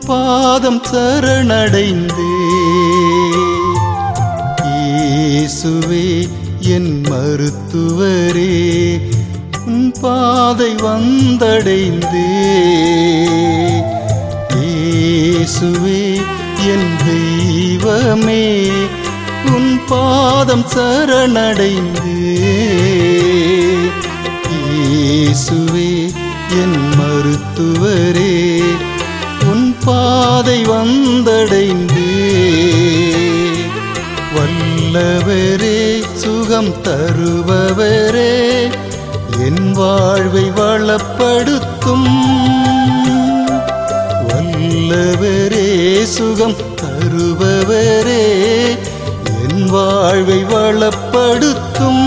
பாதம் சரணடைந்தே. இயேசுவே என் மருத்துவரே, உன் பாதை வந்தடைந்தே. இயேசுவே என் தெய்வமே, உன் பாதம் சரணடைந்தே. இயேசுவே என் மருத்துவரே, உன் பாதை வந்தடைந்தே. வல்லவரே, சுகம் தருபவரே, என் வாழ்வை வளப்படுத்தும். வல்லவரே, சுகம் தருபவரே, என் வாழ்வை வளப்படுத்தும்.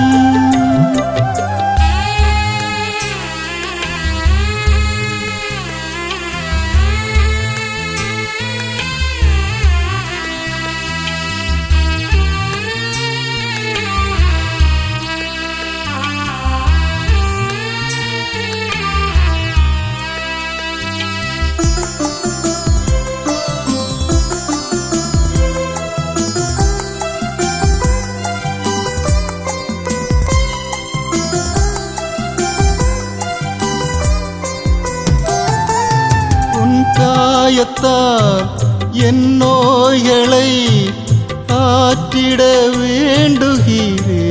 காயத்தால் என் நோய்களை ஆற்றிட வேண்டுகிறே.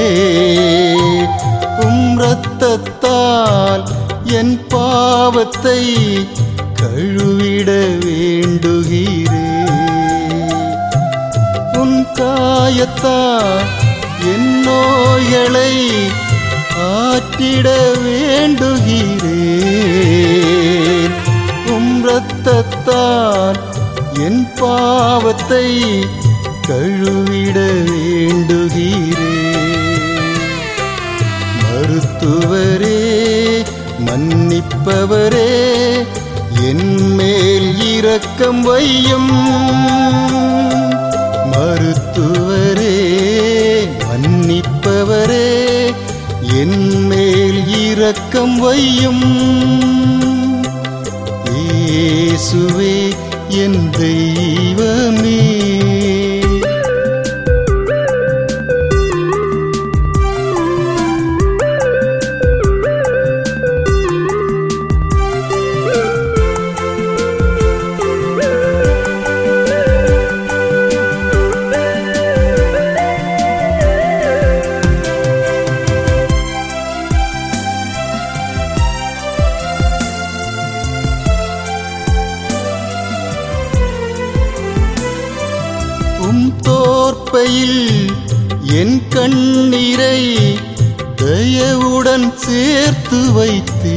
இரத்தத்தால் என் பாவத்தை கழுவிட வேண்டுகிறே. உன் காயத்தால் என் நோய்களை ஆற்றிட வேண்டுகிறே. இரத்தத்தால் என் பாவத்தை கழுவிட வேண்டுகிறே. மருத்துவரே, மன்னிப்பவரே, என் மேல் இரக்கம் வையும். மருத்துவரே, மன்னிப்பவரே, என் மேல் இரக்கம் வையும். இயேசுவே என் தெய்வமே, தோற்பையில் என் கண்ணீரை தயவுடன் சேர்த்து வைத்தே.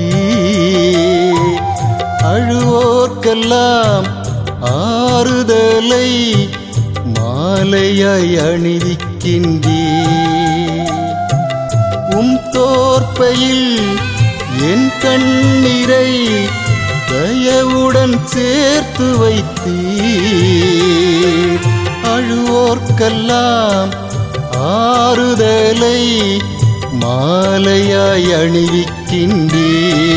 அழுவோர்க்கெல்லாம் ஆறுதலை மாலையாய் அணிவிக்கின்றே. தோற்பையில் என் கண்ணீரை தயவுடன் சேர்த்து வைத்தே. அழுவோர்க்கெல்லாம் ஆறுதலை மாலையாய் அணிவிக்கின்றே.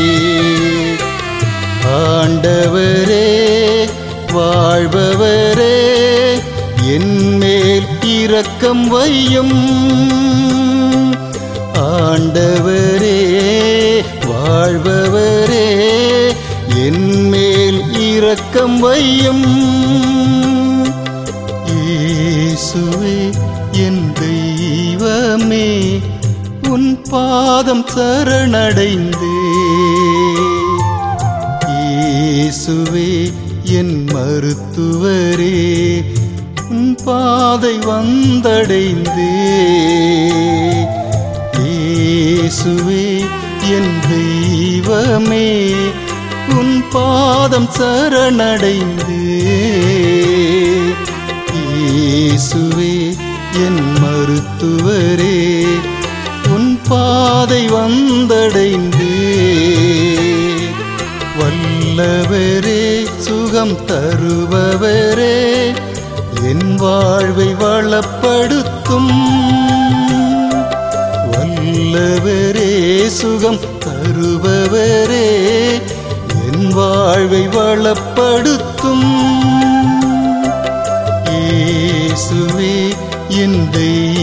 ஆண்டவரே, வாழ்பவரே, என் மேல் இரக்கம் வையும். ஆண்டவரே, வாழ்பவரே, என் மேல் இரக்கம் வையும். இயேசுவே என் தெய்வமே, உன் பாதம் சரணடைந்தே. இயேசுவே என் மருத்துவரே, உன் பாதை வந்தடைந்தே. இயேசுவே என் தெய்வமே, உன் பாதம் சரணடைந்தே. இயேசுவே என் மருத்துவரே, உன் பாதை வந்தடைந்தே. வல்லவரே, சுகம் தருபவரே, என் வாழ்வை வளப்படுத்தும். வல்லவரே, சுகம் தருபவரே, என் என் வாழ்வை வளப்படுத்தும். இயேசுவே என் தெய்வமே,